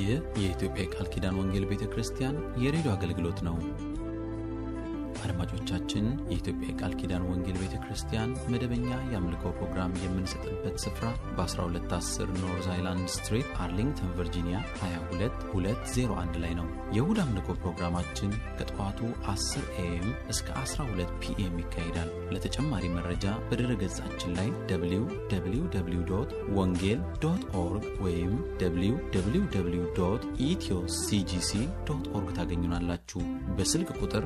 ይህ የኢትዮጵያ ቃል ኪዳን ወንጌል ቤተክርስቲያን የሬዲዮ አገልግሎት ነው። አድማጮቻችን፣ የኢትዮጵያ ቃል ኪዳን ወንጌል ቤተክርስቲያን መደበኛ የአምልኮ ፕሮግራም የምንሰጥበት ስፍራ በ1210 ኖርዝ አይላንድ ስትሪት አርሊንግተን ቨርጂኒያ 22201 ላይ ነው። የእሁድ አምልኮ ፕሮግራማችን ከጠዋቱ 10 AM እስከ 12 PM ይካሄዳል። ለተጨማሪ መረጃ በድረ-ገጻችን ላይ www.wongel.org ወይም www.ethio.cgc.org ታገኙናላችሁ። በስልክ ቁጥር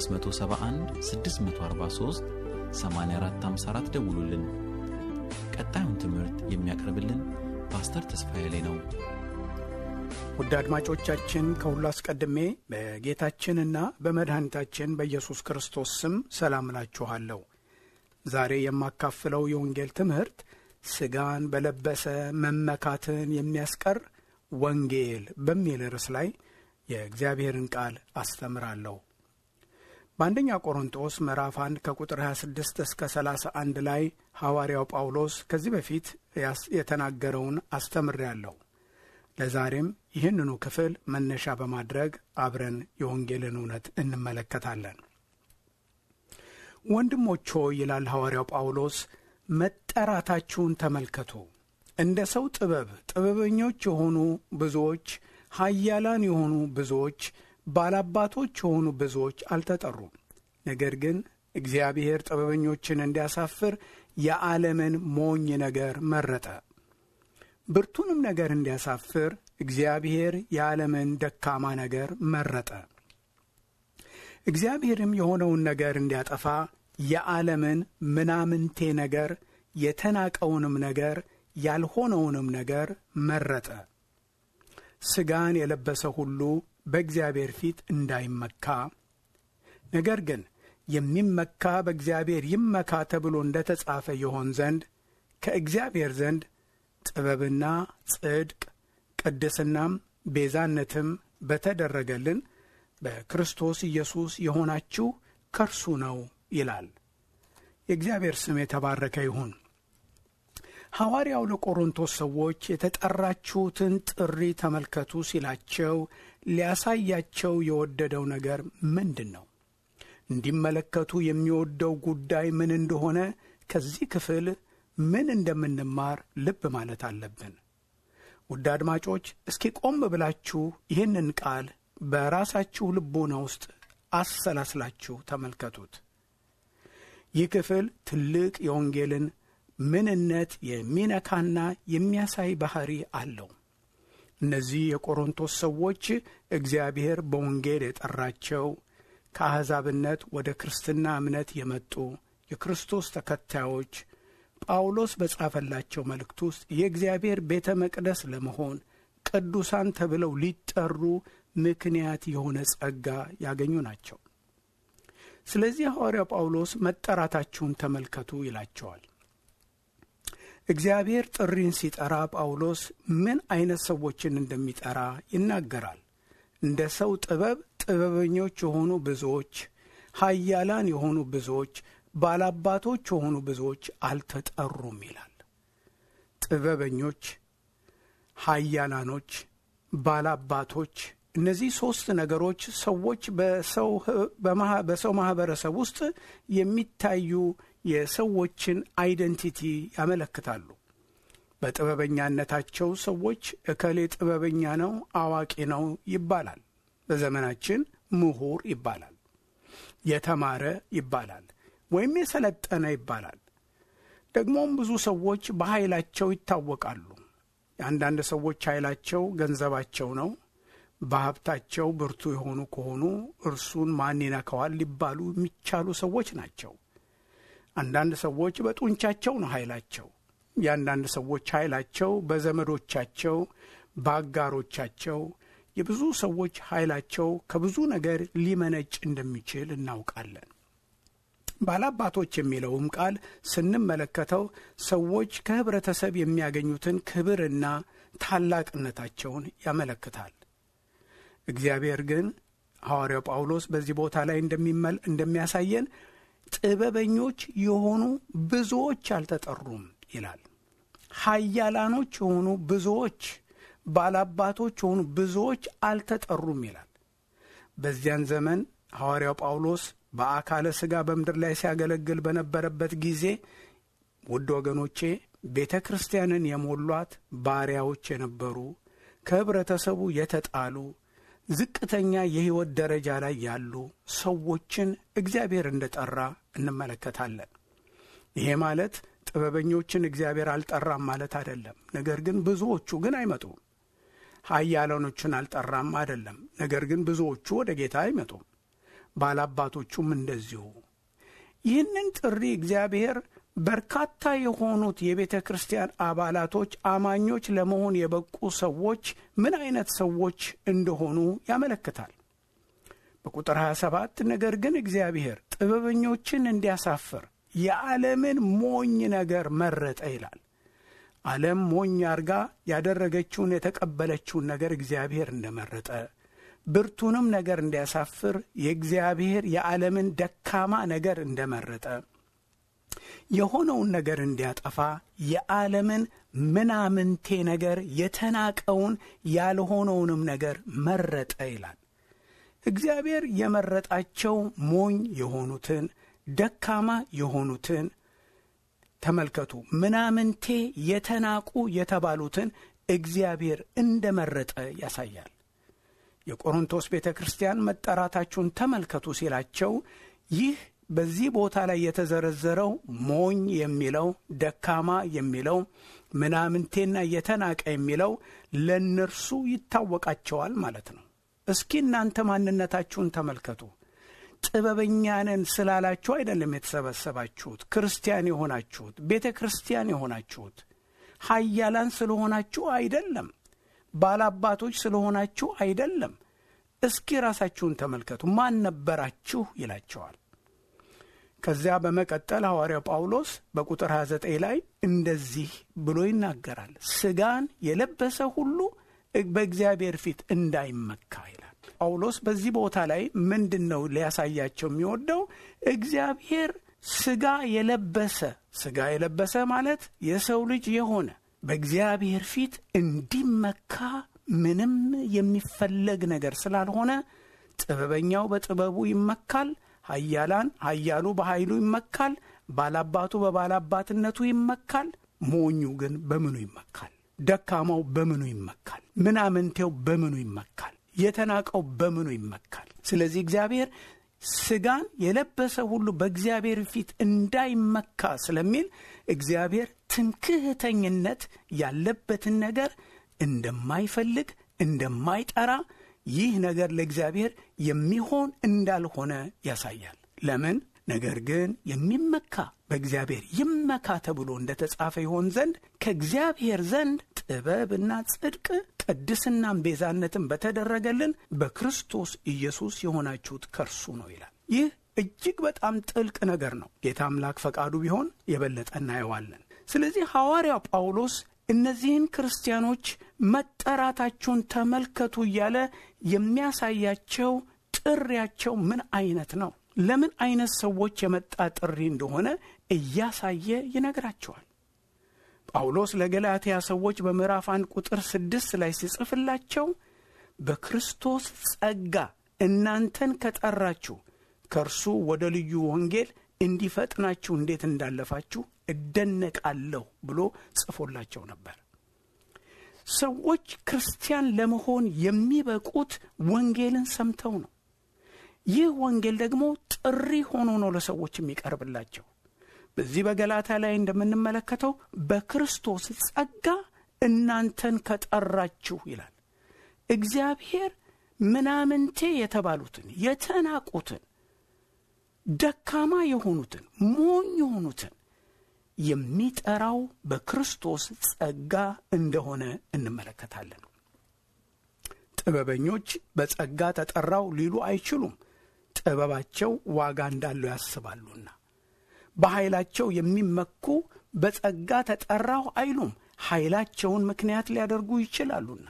571-643-8454 ደውሉልን። ቀጣዩን ትምህርት የሚያቀርብልን ፓስተር ተስፋዬ ላይ ነው። ውድ አድማጮቻችን፣ ከሁሉ አስቀድሜ በጌታችንና በመድኃኒታችን በኢየሱስ ክርስቶስ ስም ሰላም እላችኋለሁ። ዛሬ የማካፍለው የወንጌል ትምህርት ስጋን በለበሰ መመካትን የሚያስቀር ወንጌል በሚል ርዕስ ላይ የእግዚአብሔርን ቃል አስተምራለሁ። በአንደኛ ቆሮንቶስ ምዕራፍ 1 ከቁጥር 26 እስከ 31 ላይ ሐዋርያው ጳውሎስ ከዚህ በፊት የተናገረውን አስተምሬያለሁ። ለዛሬም ይህንኑ ክፍል መነሻ በማድረግ አብረን የወንጌልን እውነት እንመለከታለን። ወንድሞች ሆይ ይላል ሐዋርያው ጳውሎስ፣ መጠራታችሁን ተመልከቱ። እንደ ሰው ጥበበኞች የሆኑ ብዙዎች፣ ኃያላን የሆኑ ብዙዎች፣ ባላባቶች የሆኑ ብዙዎች አልተጠሩም። ነገር ግን እግዚአብሔር ጥበበኞችን እንዲያሳፍር የዓለምን ሞኝ ነገር መረጠ። ብርቱንም ነገር እንዲያሳፍር እግዚአብሔር የዓለምን ደካማ ነገር መረጠ። እግዚአብሔርም የሆነውን ነገር እንዲያጠፋ የዓለምን ምናምንቴ ነገር፣ የተናቀውንም ነገር፣ ያልሆነውንም ነገር መረጠ። ሥጋን የለበሰ ሁሉ በእግዚአብሔር ፊት እንዳይመካ፣ ነገር ግን የሚመካ በእግዚአብሔር ይመካ ተብሎ እንደ ተጻፈ ይሆን ዘንድ ከእግዚአብሔር ዘንድ ጥበብና ጽድቅ ቅድስናም ቤዛነትም በተደረገልን በክርስቶስ ኢየሱስ የሆናችሁ ከርሱ ነው ይላል። የእግዚአብሔር ስም የተባረከ ይሁን። ሐዋርያው ለቆሮንቶስ ሰዎች የተጠራችሁትን ጥሪ ተመልከቱ ሲላቸው ሊያሳያቸው የወደደው ነገር ምንድን ነው? እንዲመለከቱ የሚወደው ጉዳይ ምን እንደሆነ ከዚህ ክፍል ምን እንደምንማር ልብ ማለት አለብን። ውድ አድማጮች፣ እስኪ ቆም ብላችሁ ይህንን ቃል በራሳችሁ ልቦና ውስጥ አሰላስላችሁ ተመልከቱት። ይህ ክፍል ትልቅ የወንጌልን ምንነት የሚነካና የሚያሳይ ባህሪ አለው። እነዚህ የቆሮንቶስ ሰዎች እግዚአብሔር በወንጌል የጠራቸው ከአሕዛብነት ወደ ክርስትና እምነት የመጡ የክርስቶስ ተከታዮች ጳውሎስ በጻፈላቸው መልእክት ውስጥ የእግዚአብሔር ቤተ መቅደስ ለመሆን ቅዱሳን ተብለው ሊጠሩ ምክንያት የሆነ ጸጋ ያገኙ ናቸው። ስለዚህ ሐዋርያው ጳውሎስ መጠራታችሁን ተመልከቱ ይላቸዋል። እግዚአብሔር ጥሪን ሲጠራ ጳውሎስ ምን አይነት ሰዎችን እንደሚጠራ ይናገራል። እንደ ሰው ጥበበኞች የሆኑ ብዙዎች፣ ኃያላን የሆኑ ብዙዎች፣ ባላባቶች የሆኑ ብዙዎች አልተጠሩም ይላል። ጥበበኞች፣ ኃያላኖች፣ ባላባቶች፣ እነዚህ ሦስት ነገሮች ሰዎች በሰው ማህበረሰብ ውስጥ የሚታዩ የሰዎችን አይደንቲቲ ያመለክታሉ። በጥበበኛነታቸው ሰዎች እከሌ ጥበበኛ ነው፣ አዋቂ ነው ይባላል። በዘመናችን ምሁር ይባላል፣ የተማረ ይባላል፣ ወይም የሰለጠነ ይባላል። ደግሞም ብዙ ሰዎች በኃይላቸው ይታወቃሉ። የአንዳንድ ሰዎች ኃይላቸው ገንዘባቸው ነው። በሀብታቸው ብርቱ የሆኑ ከሆኑ እርሱን ማን ይነካዋል ሊባሉ የሚቻሉ ሰዎች ናቸው። አንዳንድ ሰዎች በጡንቻቸው ነው ኃይላቸው። የአንዳንድ ሰዎች ኃይላቸው በዘመዶቻቸው፣ በአጋሮቻቸው። የብዙ ሰዎች ኃይላቸው ከብዙ ነገር ሊመነጭ እንደሚችል እናውቃለን። ባላባቶች የሚለውም ቃል ስንመለከተው ሰዎች ከህብረተሰብ የሚያገኙትን ክብርና ታላቅነታቸውን ያመለክታል። እግዚአብሔር ግን ሐዋርያው ጳውሎስ በዚህ ቦታ ላይ እንደሚያሳየን ጥበበኞች የሆኑ ብዙዎች አልተጠሩም ይላል። ኃያላኖች የሆኑ ብዙዎች፣ ባላባቶች የሆኑ ብዙዎች አልተጠሩም ይላል። በዚያን ዘመን ሐዋርያው ጳውሎስ በአካለ ሥጋ በምድር ላይ ሲያገለግል በነበረበት ጊዜ ውድ ወገኖቼ ቤተ ክርስቲያንን የሞሏት ባሪያዎች የነበሩ ከህብረተሰቡ የተጣሉ ዝቅተኛ የሕይወት ደረጃ ላይ ያሉ ሰዎችን እግዚአብሔር እንደጠራ እንመለከታለን። ይሄ ማለት ጥበበኞችን እግዚአብሔር አልጠራም ማለት አይደለም። ነገር ግን ብዙዎቹ ግን አይመጡም። ኃያላኖችን አልጠራም አይደለም። ነገር ግን ብዙዎቹ ወደ ጌታ አይመጡም። ባላባቶቹም እንደዚሁ። ይህንን ጥሪ እግዚአብሔር በርካታ የሆኑት የቤተ ክርስቲያን አባላቶች አማኞች ለመሆን የበቁ ሰዎች ምን አይነት ሰዎች እንደሆኑ ያመለክታል። በቁጥር 27 ነገር ግን እግዚአብሔር ጥበበኞችን እንዲያሳፍር የዓለምን ሞኝ ነገር መረጠ ይላል። ዓለም ሞኝ አርጋ ያደረገችውን የተቀበለችውን ነገር እግዚአብሔር እንደመረጠ፣ ብርቱንም ነገር እንዲያሳፍር የእግዚአብሔር የዓለምን ደካማ ነገር እንደመረጠ፣ የሆነውን ነገር እንዲያጠፋ የዓለምን ምናምንቴ ነገር የተናቀውን ያልሆነውንም ነገር መረጠ ይላል። እግዚአብሔር የመረጣቸው ሞኝ የሆኑትን ደካማ የሆኑትን ተመልከቱ። ምናምንቴ የተናቁ የተባሉትን እግዚአብሔር እንደመረጠ ያሳያል። የቆሮንቶስ ቤተ ክርስቲያን መጠራታችሁን ተመልከቱ ሲላቸው ይህ በዚህ ቦታ ላይ የተዘረዘረው ሞኝ የሚለው፣ ደካማ የሚለው፣ ምናምንቴና የተናቀ የሚለው ለነርሱ ይታወቃቸዋል ማለት ነው። እስኪ እናንተ ማንነታችሁን ተመልከቱ። ጥበበኛንን ስላላችሁ አይደለም የተሰበሰባችሁት፣ ክርስቲያን የሆናችሁት፣ ቤተ ክርስቲያን የሆናችሁት ኃያላን ስለሆናችሁ አይደለም፣ ባላባቶች ስለሆናችሁ አይደለም። እስኪ ራሳችሁን ተመልከቱ። ማን ነበራችሁ ይላቸዋል። ከዚያ በመቀጠል ሐዋርያው ጳውሎስ በቁጥር 29 ላይ እንደዚህ ብሎ ይናገራል። ሥጋን የለበሰ ሁሉ በእግዚአብሔር ፊት እንዳይመካ ይላል። ጳውሎስ በዚህ ቦታ ላይ ምንድነው ሊያሳያቸው የሚወደው? እግዚአብሔር ሥጋ የለበሰ ማለት የሰው ልጅ የሆነ በእግዚአብሔር ፊት እንዲመካ ምንም የሚፈለግ ነገር ስላልሆነ ጥበበኛው በጥበቡ ይመካል፣ ኃያሉ በኃይሉ ይመካል፣ ባላባቱ በባላባትነቱ ይመካል። ሞኙ ግን በምኑ ይመካል? ደካማው በምኑ ይመካል? ምናምንቴው በምኑ ይመካል? የተናቀው በምኑ ይመካል? ስለዚህ እግዚአብሔር ሥጋን የለበሰ ሁሉ በእግዚአብሔር ፊት እንዳይመካ ስለሚል እግዚአብሔር ትምክህተኝነት ያለበትን ነገር እንደማይፈልግ እንደማይጠራ፣ ይህ ነገር ለእግዚአብሔር የሚሆን እንዳልሆነ ያሳያል። ለምን? ነገር ግን የሚመካ በእግዚአብሔር ይመካ ተብሎ እንደተጻፈ ይሆን ዘንድ ከእግዚአብሔር ዘንድ ጥበብና ጽድቅ ቅድስናም ቤዛነትም በተደረገልን በክርስቶስ ኢየሱስ የሆናችሁት ከርሱ ነው ይላል። ይህ እጅግ በጣም ጥልቅ ነገር ነው። ጌታ አምላክ ፈቃዱ ቢሆን የበለጠ እናየዋለን። ስለዚህ ሐዋርያው ጳውሎስ እነዚህን ክርስቲያኖች መጠራታቸውን ተመልከቱ እያለ የሚያሳያቸው ጥሪያቸው ምን አይነት ነው፣ ለምን አይነት ሰዎች የመጣ ጥሪ እንደሆነ እያሳየ ይነግራቸዋል። ጳውሎስ ለገላትያ ሰዎች በምዕራፍ 1 ቁጥር 6 ላይ ሲጽፍላቸው በክርስቶስ ጸጋ እናንተን ከጠራችሁ ከእርሱ ወደ ልዩ ወንጌል እንዲፈጥናችሁ እንዴት እንዳለፋችሁ እደነቃለሁ ብሎ ጽፎላቸው ነበር። ሰዎች ክርስቲያን ለመሆን የሚበቁት ወንጌልን ሰምተው ነው። ይህ ወንጌል ደግሞ ጥሪ ሆኖ ነው ለሰዎች የሚቀርብላቸው። በዚህ በገላትያ ላይ እንደምንመለከተው በክርስቶስ ጸጋ እናንተን ከጠራችሁ ይላል። እግዚአብሔር ምናምንቴ የተባሉትን፣ የተናቁትን፣ ደካማ የሆኑትን፣ ሞኝ የሆኑትን የሚጠራው በክርስቶስ ጸጋ እንደሆነ እንመለከታለን። ጥበበኞች በጸጋ ተጠራው ሊሉ አይችሉም። ጥበባቸው ዋጋ እንዳለው ያስባሉና። በኃይላቸው የሚመኩ በጸጋ ተጠራው አይሉም፣ ኃይላቸውን ምክንያት ሊያደርጉ ይችላሉና።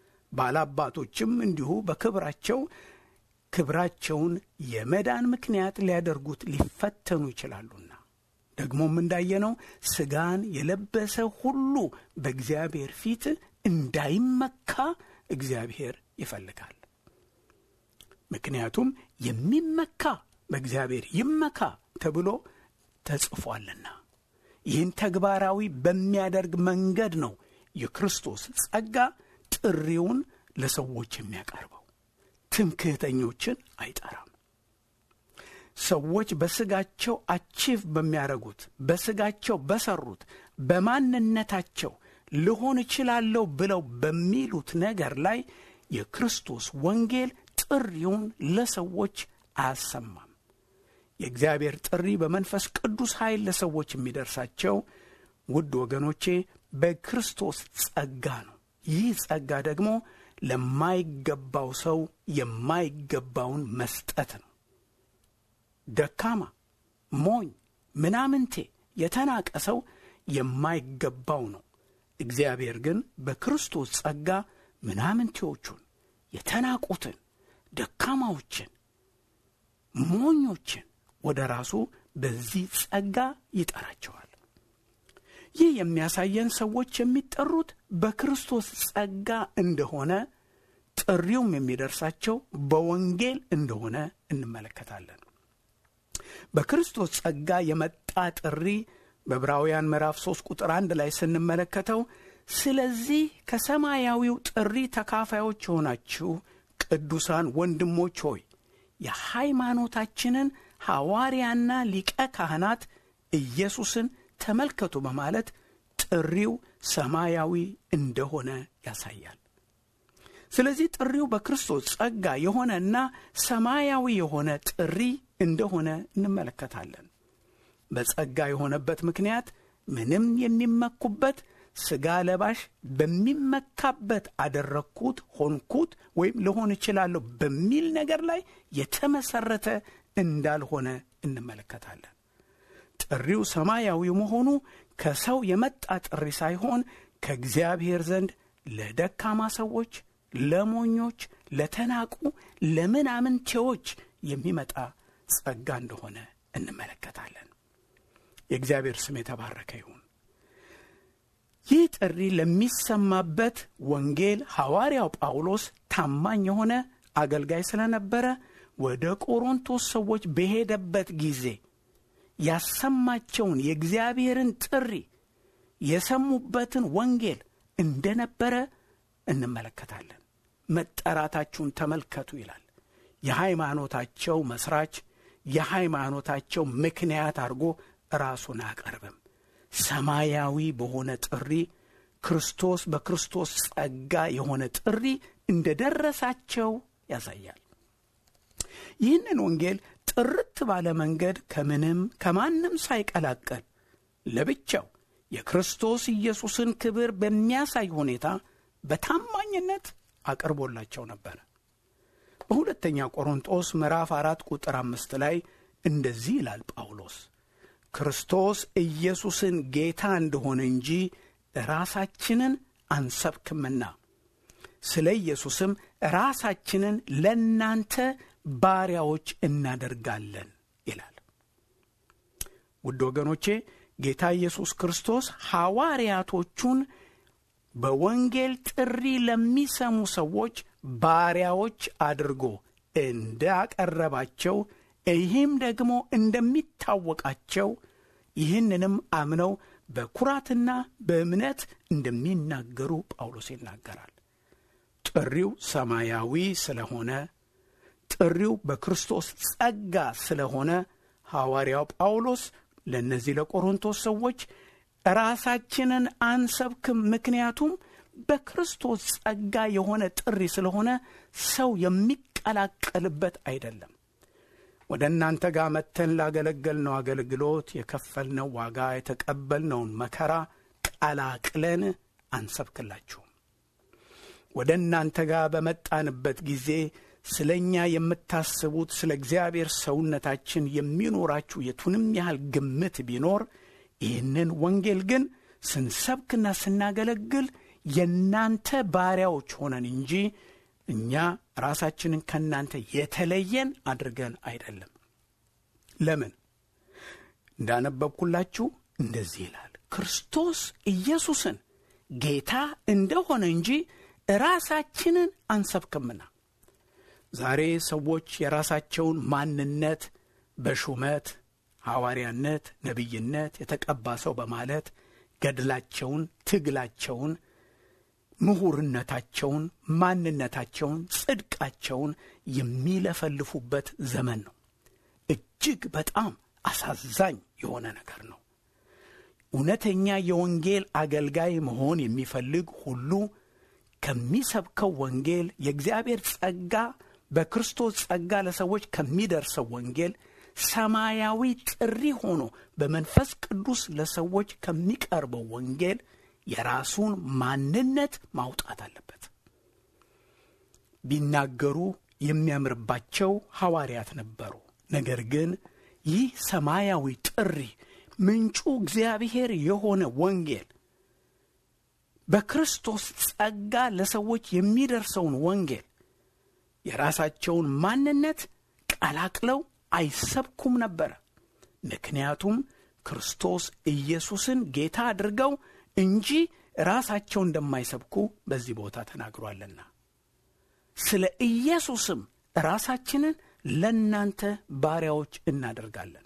ባላባቶችም እንዲሁ በክብራቸው ክብራቸውን የመዳን ምክንያት ሊያደርጉት ሊፈተኑ ይችላሉና። ደግሞም እንዳየነው ሥጋን የለበሰ ሁሉ በእግዚአብሔር ፊት እንዳይመካ እግዚአብሔር ይፈልጋል። ምክንያቱም የሚመካ በእግዚአብሔር ይመካ ተብሎ ተጽፏልና። ይህን ተግባራዊ በሚያደርግ መንገድ ነው የክርስቶስ ጸጋ ጥሪውን ለሰዎች የሚያቀርበው። ትምክህተኞችን አይጠራም። ሰዎች በስጋቸው አቺቭ በሚያደርጉት፣ በስጋቸው በሰሩት፣ በማንነታቸው ልሆን እችላለሁ ብለው በሚሉት ነገር ላይ የክርስቶስ ወንጌል ጥሪውን ለሰዎች አያሰማም። የእግዚአብሔር ጥሪ በመንፈስ ቅዱስ ኃይል ለሰዎች የሚደርሳቸው ውድ ወገኖቼ በክርስቶስ ጸጋ ነው። ይህ ጸጋ ደግሞ ለማይገባው ሰው የማይገባውን መስጠት ነው። ደካማ፣ ሞኝ፣ ምናምንቴ፣ የተናቀ ሰው የማይገባው ነው። እግዚአብሔር ግን በክርስቶስ ጸጋ ምናምንቴዎቹን፣ የተናቁትን፣ ደካማዎችን፣ ሞኞችን ወደ ራሱ በዚህ ጸጋ ይጠራቸዋል። ይህ የሚያሳየን ሰዎች የሚጠሩት በክርስቶስ ጸጋ እንደሆነ፣ ጥሪውም የሚደርሳቸው በወንጌል እንደሆነ እንመለከታለን። በክርስቶስ ጸጋ የመጣ ጥሪ በዕብራውያን ምዕራፍ 3 ቁጥር 1 ላይ ስንመለከተው ስለዚህ ከሰማያዊው ጥሪ ተካፋዮች የሆናችሁ ቅዱሳን ወንድሞች ሆይ የሃይማኖታችንን ሐዋርያና ሊቀ ካህናት ኢየሱስን ተመልከቱ በማለት ጥሪው ሰማያዊ እንደሆነ ያሳያል። ስለዚህ ጥሪው በክርስቶስ ጸጋ የሆነና ሰማያዊ የሆነ ጥሪ እንደሆነ እንመለከታለን። በጸጋ የሆነበት ምክንያት ምንም የሚመኩበት ሥጋ ለባሽ በሚመካበት አደረግኩት፣ ሆንኩት ወይም ልሆን እችላለሁ በሚል ነገር ላይ የተመሰረተ እንዳልሆነ እንመለከታለን። ጥሪው ሰማያዊ መሆኑ ከሰው የመጣ ጥሪ ሳይሆን ከእግዚአብሔር ዘንድ ለደካማ ሰዎች፣ ለሞኞች፣ ለተናቁ፣ ለምናምንቴዎች የሚመጣ ጸጋ እንደሆነ እንመለከታለን። የእግዚአብሔር ስም የተባረከ ይሁን። ይህ ጥሪ ለሚሰማበት ወንጌል ሐዋርያው ጳውሎስ ታማኝ የሆነ አገልጋይ ስለነበረ ወደ ቆሮንቶስ ሰዎች በሄደበት ጊዜ ያሰማቸውን የእግዚአብሔርን ጥሪ የሰሙበትን ወንጌል እንደነበረ እንመለከታለን። መጠራታችሁን ተመልከቱ ይላል። የሃይማኖታቸው መስራች፣ የሃይማኖታቸው ምክንያት አድርጎ ራሱን አያቀርብም። ሰማያዊ በሆነ ጥሪ፣ ክርስቶስ በክርስቶስ ጸጋ የሆነ ጥሪ እንደደረሳቸው ያሳያል። ይህንን ወንጌል ጥርት ባለ መንገድ ከምንም ከማንም ሳይቀላቀል ለብቻው የክርስቶስ ኢየሱስን ክብር በሚያሳይ ሁኔታ በታማኝነት አቅርቦላቸው ነበር። በሁለተኛ ቆሮንቶስ ምዕራፍ 4 ቁጥር 5 ላይ እንደዚህ ይላል ጳውሎስ፣ ክርስቶስ ኢየሱስን ጌታ እንደሆነ እንጂ ራሳችንን አንሰብክምና ስለ ኢየሱስም ራሳችንን ለእናንተ ባሪያዎች እናደርጋለን ይላል። ውድ ወገኖቼ ጌታ ኢየሱስ ክርስቶስ ሐዋርያቶቹን በወንጌል ጥሪ ለሚሰሙ ሰዎች ባሪያዎች አድርጎ እንዳቀረባቸው፣ ይህም ደግሞ እንደሚታወቃቸው፣ ይህንንም አምነው በኩራትና በእምነት እንደሚናገሩ ጳውሎስ ይናገራል። ጥሪው ሰማያዊ ስለሆነ፣ ጥሪው በክርስቶስ ጸጋ ስለሆነ ሐዋርያው ጳውሎስ ለእነዚህ ለቆሮንቶስ ሰዎች ራሳችንን አንሰብክም፣ ምክንያቱም በክርስቶስ ጸጋ የሆነ ጥሪ ስለሆነ ሰው የሚቀላቀልበት አይደለም። ወደ እናንተ ጋር መተን ላገለገልነው አገልግሎት የከፈልነው ዋጋ፣ የተቀበልነውን መከራ ቀላቅለን አንሰብክላችሁም። ወደ እናንተ ጋር በመጣንበት ጊዜ ስለኛ የምታስቡት ስለ እግዚአብሔር ሰውነታችን የሚኖራችሁ የቱንም ያህል ግምት ቢኖር ይህንን ወንጌል ግን ስንሰብክና ስናገለግል የናንተ ባሪያዎች ሆነን እንጂ እኛ ራሳችንን ከናንተ የተለየን አድርገን አይደለም። ለምን? እንዳነበብኩላችሁ እንደዚህ ይላል፣ ክርስቶስ ኢየሱስን ጌታ እንደሆነ እንጂ ራሳችንን አንሰብክምና። ዛሬ ሰዎች የራሳቸውን ማንነት በሹመት፣ ሐዋርያነት፣ ነቢይነት፣ የተቀባ ሰው በማለት ገድላቸውን፣ ትግላቸውን፣ ምሁርነታቸውን፣ ማንነታቸውን፣ ጽድቃቸውን የሚለፈልፉበት ዘመን ነው። እጅግ በጣም አሳዛኝ የሆነ ነገር ነው። እውነተኛ የወንጌል አገልጋይ መሆን የሚፈልግ ሁሉ ከሚሰብከው ወንጌል፣ የእግዚአብሔር ጸጋ በክርስቶስ ጸጋ ለሰዎች ከሚደርሰው ወንጌል፣ ሰማያዊ ጥሪ ሆኖ በመንፈስ ቅዱስ ለሰዎች ከሚቀርበው ወንጌል የራሱን ማንነት ማውጣት አለበት። ቢናገሩ የሚያምርባቸው ሐዋርያት ነበሩ። ነገር ግን ይህ ሰማያዊ ጥሪ ምንጩ እግዚአብሔር የሆነ ወንጌል፣ በክርስቶስ ጸጋ ለሰዎች የሚደርሰውን ወንጌል የራሳቸውን ማንነት ቀላቅለው አይሰብኩም ነበር። ምክንያቱም ክርስቶስ ኢየሱስን ጌታ አድርገው እንጂ ራሳቸው እንደማይሰብኩ በዚህ ቦታ ተናግሯልና። ስለ ኢየሱስም ራሳችንን ለእናንተ ባሪያዎች እናደርጋለን።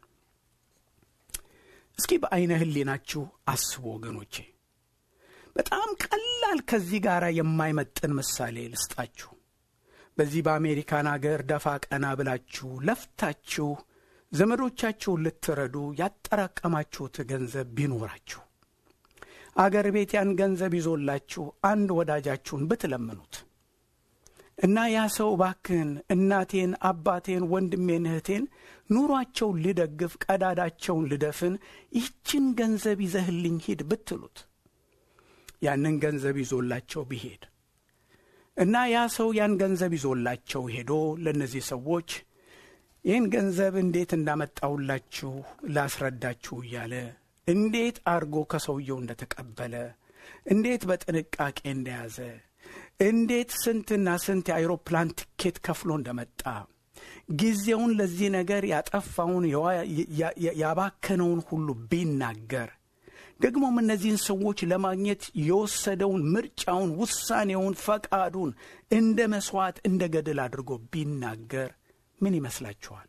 እስኪ በአይነ ህሊናችሁ አስቡ ወገኖቼ። በጣም ቀላል ከዚህ ጋር የማይመጥን ምሳሌ ልስጣችሁ። በዚህ በአሜሪካን አገር ደፋ ቀና ብላችሁ ለፍታችሁ ዘመዶቻችሁን ልትረዱ ያጠራቀማችሁት ገንዘብ ቢኖራችሁ፣ አገር ቤት ያን ገንዘብ ይዞላችሁ አንድ ወዳጃችሁን ብትለምኑት እና ያ ሰው ባክህን እናቴን፣ አባቴን፣ ወንድሜን፣ እህቴን ኑሯቸውን ልደግፍ፣ ቀዳዳቸውን ልደፍን፣ ይህችን ገንዘብ ይዘህልኝ ሂድ ብትሉት ያንን ገንዘብ ይዞላቸው ቢሄድ እና ያ ሰው ያን ገንዘብ ይዞላቸው ሄዶ ለነዚህ ሰዎች ይህን ገንዘብ እንዴት እንዳመጣውላችሁ ላስረዳችሁ እያለ እንዴት አርጎ ከሰውየው እንደተቀበለ፣ እንዴት በጥንቃቄ እንደያዘ፣ እንዴት ስንትና ስንት የአይሮፕላን ቲኬት ከፍሎ እንደመጣ፣ ጊዜውን ለዚህ ነገር ያጠፋውን ያባከነውን ሁሉ ቢናገር፣ ደግሞም እነዚህን ሰዎች ለማግኘት የወሰደውን ምርጫውን፣ ውሳኔውን፣ ፈቃዱን እንደ መስዋዕት እንደ ገድል አድርጎ ቢናገር ምን ይመስላችኋል?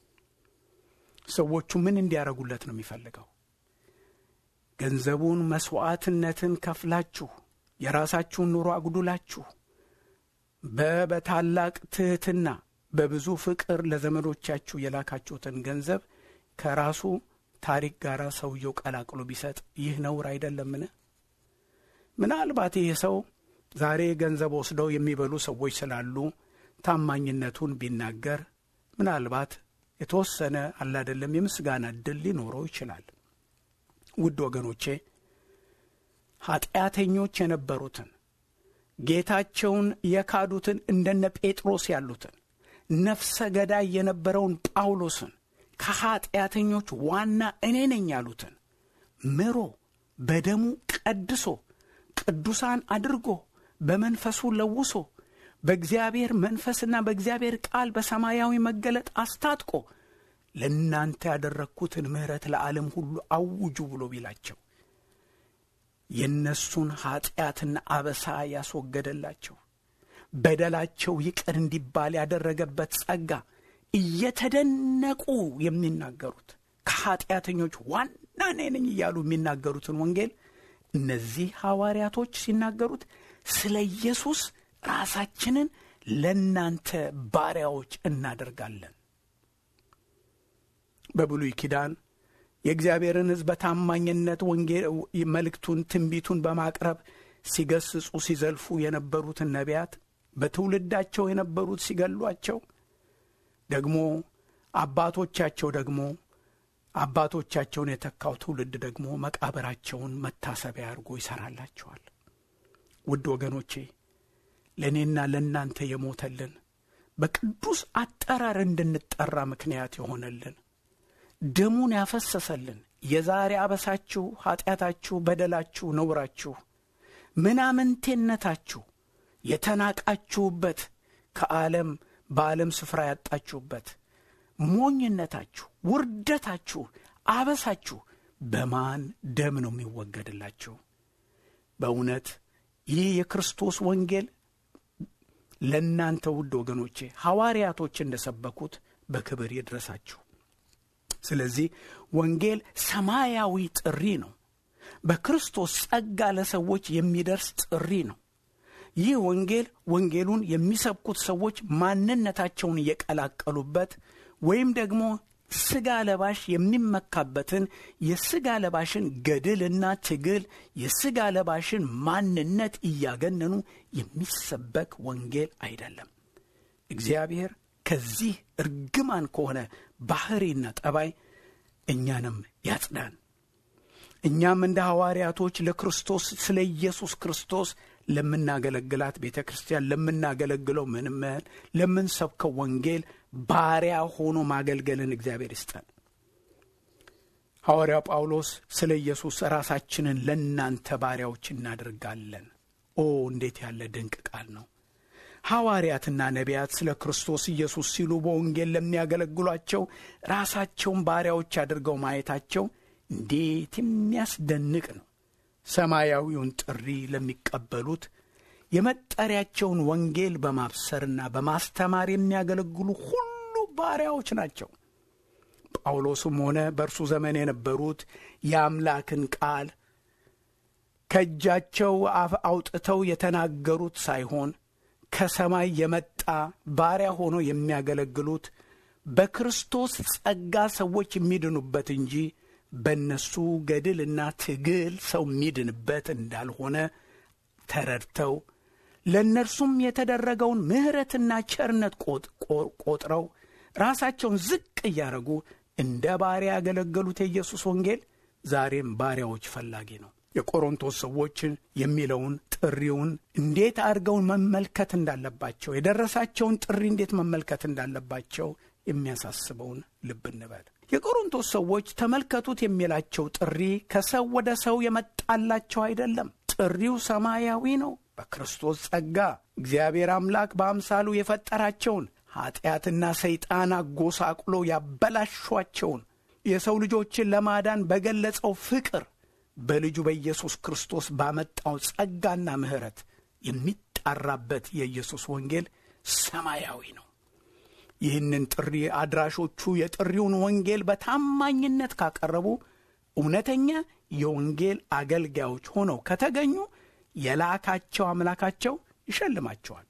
ሰዎቹ ምን እንዲያረጉለት ነው የሚፈልገው? ገንዘቡን መስዋዕትነትን ከፍላችሁ የራሳችሁን ኑሮ አጉዱላችሁ በታላቅ ትህትና በብዙ ፍቅር ለዘመዶቻችሁ የላካችሁትን ገንዘብ ከራሱ ታሪክ ጋር ሰውየው ቀላቅሎ ቢሰጥ ይህ ነውር አይደለምን? ምናልባት ይህ ሰው ዛሬ ገንዘብ ወስደው የሚበሉ ሰዎች ስላሉ ታማኝነቱን ቢናገር ምናልባት የተወሰነ አላደለም የምስጋና ዕድል ሊኖረው ይችላል። ውድ ወገኖቼ፣ ኃጢአተኞች የነበሩትን ጌታቸውን የካዱትን እንደነ ጴጥሮስ ያሉትን ነፍሰ ገዳይ የነበረውን ጳውሎስን ከኃጢአተኞች ዋና እኔ ነኝ ያሉትን ምሮ በደሙ ቀድሶ ቅዱሳን አድርጎ በመንፈሱ ለውሶ በእግዚአብሔር መንፈስና በእግዚአብሔር ቃል በሰማያዊ መገለጥ አስታጥቆ ለእናንተ ያደረግኩትን ምሕረት ለዓለም ሁሉ አውጁ ብሎ ቢላቸው የነሱን ኃጢአትና አበሳ ያስወገደላቸው በደላቸው ይቅር እንዲባል ያደረገበት ጸጋ እየተደነቁ የሚናገሩት ከኃጢአተኞች ዋና እኔ ነኝ እያሉ የሚናገሩትን ወንጌል እነዚህ ሐዋርያቶች ሲናገሩት ስለ ኢየሱስ ራሳችንን ለእናንተ ባሪያዎች እናደርጋለን። በብሉይ ኪዳን የእግዚአብሔርን ሕዝብ በታማኝነት ወንጌል መልእክቱን ትንቢቱን በማቅረብ ሲገስጹ ሲዘልፉ የነበሩትን ነቢያት በትውልዳቸው የነበሩት ሲገሏቸው ደግሞ አባቶቻቸውን የተካው ትውልድ ደግሞ መቃብራቸውን መታሰቢያ አድርጎ ይሰራላቸዋል። ውድ ወገኖቼ፣ ለእኔና ለእናንተ የሞተልን በቅዱስ አጠራር እንድንጠራ ምክንያት የሆነልን ደሙን ያፈሰሰልን የዛሬ አበሳችሁ፣ ኃጢአታችሁ፣ በደላችሁ፣ ነውራችሁ፣ ምናምንቴነታችሁ የተናቃችሁበት በዓለም ስፍራ ያጣችሁበት ሞኝነታችሁ፣ ውርደታችሁ፣ አበሳችሁ በማን ደም ነው የሚወገድላችሁ? በእውነት ይህ የክርስቶስ ወንጌል ለእናንተ ውድ ወገኖቼ ሐዋርያቶች እንደሰበኩት በክብር ይድረሳችሁ። ስለዚህ ወንጌል ሰማያዊ ጥሪ ነው። በክርስቶስ ጸጋ ለሰዎች የሚደርስ ጥሪ ነው። ይህ ወንጌሉን የሚሰብኩት ሰዎች ማንነታቸውን እየቀላቀሉበት ወይም ደግሞ ሥጋ ለባሽ የሚመካበትን የሥጋ ለባሽን ገድልና ትግል የሥጋ ለባሽን ማንነት እያገነኑ የሚሰበክ ወንጌል አይደለም። እግዚአብሔር ከዚህ እርግማን ከሆነ ባህሪና ጠባይ እኛንም ያጽዳን። እኛም እንደ ሐዋርያቶች ለክርስቶስ ስለ ኢየሱስ ክርስቶስ ለምናገለግላት ቤተ ክርስቲያን ለምናገለግለው ምንመል ለምንሰብከው ወንጌል ባሪያ ሆኖ ማገልገልን እግዚአብሔር ይስጠን። ሐዋርያው ጳውሎስ ስለ ኢየሱስ ራሳችንን ለእናንተ ባሪያዎች እናደርጋለን። እንዴት ያለ ድንቅ ቃል ነው! ሐዋርያትና ነቢያት ስለ ክርስቶስ ኢየሱስ ሲሉ በወንጌል ለሚያገለግሏቸው ራሳቸውን ባሪያዎች አድርገው ማየታቸው እንዴት የሚያስደንቅ ነው! ሰማያዊውን ጥሪ ለሚቀበሉት የመጠሪያቸውን ወንጌል በማብሰርና በማስተማር የሚያገለግሉ ሁሉ ባሪያዎች ናቸው። ጳውሎስም ሆነ በእርሱ ዘመን የነበሩት የአምላክን ቃል ከእጃቸው አፍ አውጥተው የተናገሩት ሳይሆን ከሰማይ የመጣ ባሪያ ሆኖ የሚያገለግሉት በክርስቶስ ጸጋ ሰዎች የሚድኑበት እንጂ በእነሱ ገድልና ትግል ሰው የሚድንበት እንዳልሆነ ተረድተው ለእነርሱም የተደረገውን ምሕረትና ቸርነት ቆጥረው ራሳቸውን ዝቅ እያደረጉ እንደ ባሪያ ያገለገሉት የኢየሱስ ወንጌል ዛሬም ባሪያዎች ፈላጊ ነው። የቆሮንቶስ ሰዎችን የሚለውን ጥሪውን እንዴት አድርገው መመልከት እንዳለባቸው የደረሳቸውን ጥሪ እንዴት መመልከት እንዳለባቸው የሚያሳስበውን ልብ እንበል። የቆሮንቶስ ሰዎች ተመልከቱት የሚላቸው ጥሪ ከሰው ወደ ሰው የመጣላቸው አይደለም። ጥሪው ሰማያዊ ነው። በክርስቶስ ጸጋ እግዚአብሔር አምላክ በአምሳሉ የፈጠራቸውን ኃጢአትና ሰይጣን አጎሳቅሎ ያበላሿቸውን የሰው ልጆችን ለማዳን በገለጸው ፍቅር በልጁ በኢየሱስ ክርስቶስ ባመጣው ጸጋና ምሕረት የሚጣራበት የኢየሱስ ወንጌል ሰማያዊ ነው። ይህንን ጥሪ አድራሾቹ የጥሪውን ወንጌል በታማኝነት ካቀረቡ እውነተኛ የወንጌል አገልጋዮች ሆነው ከተገኙ የላካቸው አምላካቸው ይሸልማቸዋል።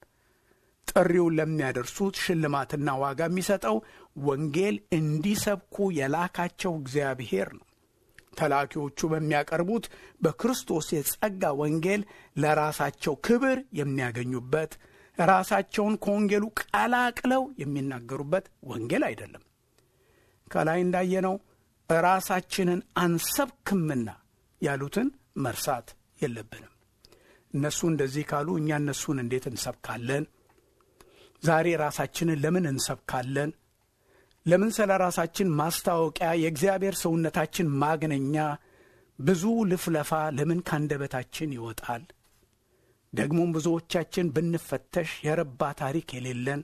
ጥሪውን ለሚያደርሱት ሽልማትና ዋጋ የሚሰጠው ወንጌል እንዲሰብኩ የላካቸው እግዚአብሔር ነው። ተላኪዎቹ በሚያቀርቡት በክርስቶስ የጸጋ ወንጌል ለራሳቸው ክብር የሚያገኙበት ራሳቸውን ከወንጌሉ ቀላቅለው የሚናገሩበት ወንጌል አይደለም። ከላይ እንዳየነው ራሳችንን አንሰብክምና ያሉትን መርሳት የለብንም። እነሱ እንደዚህ ካሉ እኛ እነሱን እንዴት እንሰብካለን? ዛሬ ራሳችንን ለምን እንሰብካለን? ለምን ስለ ራሳችን ማስታወቂያ የእግዚአብሔር ሰውነታችን ማግነኛ ብዙ ልፍለፋ ለምን ካንደበታችን ይወጣል? ደግሞም ብዙዎቻችን ብንፈተሽ የረባ ታሪክ የሌለን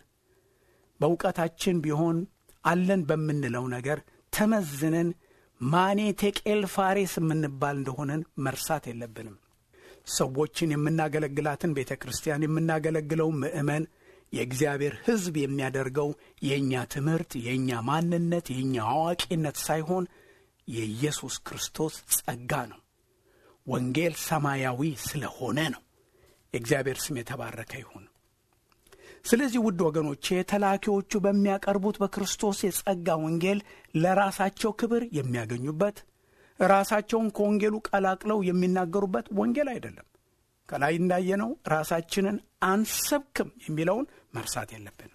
በእውቀታችን ቢሆን አለን በምንለው ነገር ተመዝነን ማኔ ቴቄል ፋሬስ የምንባል እንደሆነን መርሳት የለብንም። ሰዎችን የምናገለግላትን ቤተ ክርስቲያን የምናገለግለው ምእመን የእግዚአብሔር ሕዝብ የሚያደርገው የእኛ ትምህርት፣ የእኛ ማንነት፣ የእኛ አዋቂነት ሳይሆን የኢየሱስ ክርስቶስ ጸጋ ነው። ወንጌል ሰማያዊ ስለሆነ ነው። የእግዚአብሔር ስም የተባረከ ይሁን። ስለዚህ ውድ ወገኖቼ ተላኪዎቹ በሚያቀርቡት በክርስቶስ የጸጋ ወንጌል ለራሳቸው ክብር የሚያገኙበት ራሳቸውን ከወንጌሉ ቀላቅለው የሚናገሩበት ወንጌል አይደለም። ከላይ እንዳየነው ራሳችንን አንሰብክም የሚለውን መርሳት የለብንም።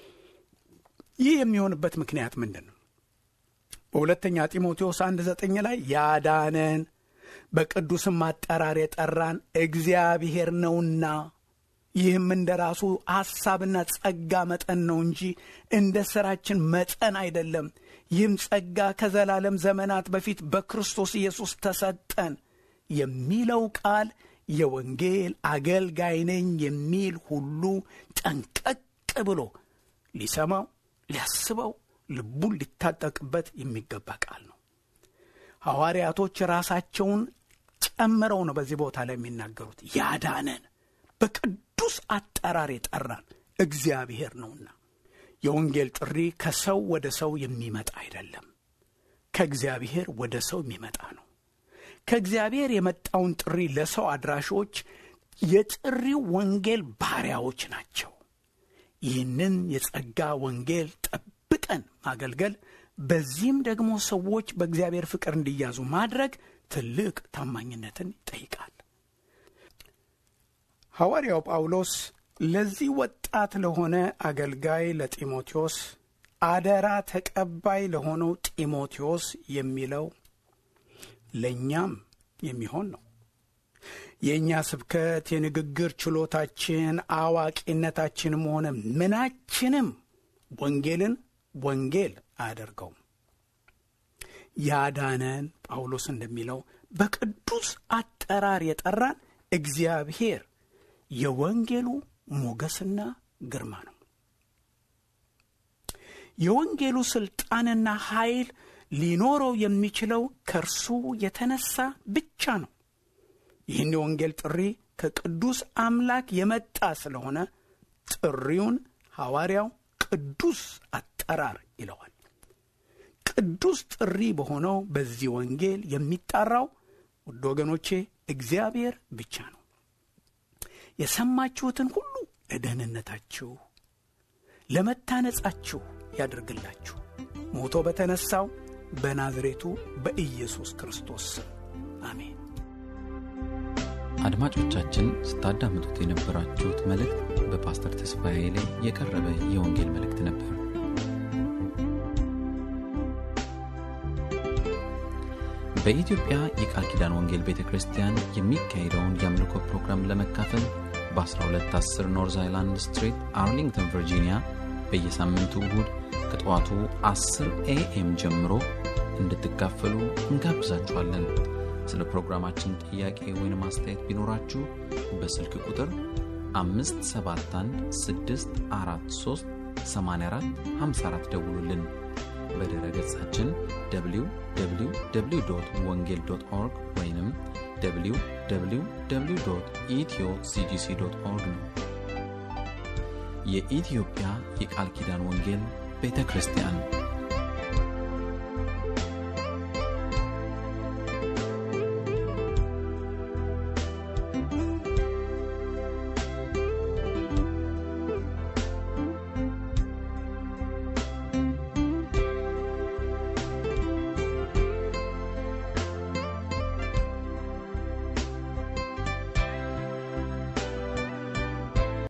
ይህ የሚሆንበት ምክንያት ምንድን ነው? በሁለተኛ ጢሞቴዎስ 1:9 ላይ ያዳነን በቅዱስም አጠራር የጠራን እግዚአብሔር ነውና ይህም እንደ ራሱ ሐሳብና ጸጋ መጠን ነው እንጂ እንደ ሥራችን መጠን አይደለም። ይህም ጸጋ ከዘላለም ዘመናት በፊት በክርስቶስ ኢየሱስ ተሰጠን የሚለው ቃል የወንጌል አገልጋይ ነኝ የሚል ሁሉ ጠንቀቅ ብሎ ሊሰማው፣ ሊያስበው፣ ልቡን ሊታጠቅበት የሚገባ ቃል ነው። ሐዋርያቶች ራሳቸውን ጨምረው ነው በዚህ ቦታ ላይ የሚናገሩት። ያዳነን በቅዱስ አጠራር የጠራን እግዚአብሔር ነውና። የወንጌል ጥሪ ከሰው ወደ ሰው የሚመጣ አይደለም፣ ከእግዚአብሔር ወደ ሰው የሚመጣ ነው። ከእግዚአብሔር የመጣውን ጥሪ ለሰው አድራሾች የጥሪው ወንጌል ባሪያዎች ናቸው። ይህንን የጸጋ ወንጌል ጠብቀን ማገልገል፣ በዚህም ደግሞ ሰዎች በእግዚአብሔር ፍቅር እንዲያዙ ማድረግ ትልቅ ታማኝነትን ይጠይቃል። ሐዋርያው ጳውሎስ ለዚህ ወጣት ለሆነ አገልጋይ ለጢሞቴዎስ አደራ ተቀባይ ለሆነው ጢሞቴዎስ የሚለው ለኛም የሚሆን ነው። የኛ ስብከት፣ የንግግር ችሎታችን፣ አዋቂነታችንም ሆነ ምናችንም ወንጌልን ወንጌል አያደርገውም። ያዳነን ጳውሎስ እንደሚለው በቅዱስ አጠራር የጠራን እግዚአብሔር የወንጌሉ ሞገስና ግርማ ነው። የወንጌሉ ስልጣንና ኃይል ሊኖረው የሚችለው ከእርሱ የተነሳ ብቻ ነው። ይህን የወንጌል ጥሪ ከቅዱስ አምላክ የመጣ ስለሆነ ጥሪውን ሐዋርያው ቅዱስ አጠራር ይለዋል። ቅዱስ ጥሪ በሆነው በዚህ ወንጌል የሚጠራው ውድ ወገኖቼ እግዚአብሔር ብቻ ነው። የሰማችሁትን ሁሉ ለደህንነታችሁ ለመታነጻችሁ ያድርግላችሁ፣ ሞቶ በተነሳው በናዝሬቱ በኢየሱስ ክርስቶስ አሜን። አድማጮቻችን ስታዳምጡት የነበራችሁት መልእክት በፓስተር ተስፋዬ ላይ የቀረበ የወንጌል መልእክት ነበር። በኢትዮጵያ የቃል ኪዳን ወንጌል ቤተክርስቲያን የሚካሄደውን የአምልኮ ፕሮግራም ለመካፈል በ1210 ኖርዝ አይላንድ ስትሪት አርሊንግተን ቨርጂኒያ በየሳምንቱ እሁድ ከጠዋቱ 10 AM ጀምሮ እንድትካፈሉ እንጋብዛችኋለን። ስለ ፕሮግራማችን ጥያቄ ወይም አስተያየት ቢኖራችሁ በስልክ ቁጥር 571-643-8454 ደውሉልን። በድረ ገጻችን www.wongel.org ወይንም www.ethio.cgc.org ነው። የኢትዮጵያ የቃል ኪዳን ወንጌል ቤተክርስቲያን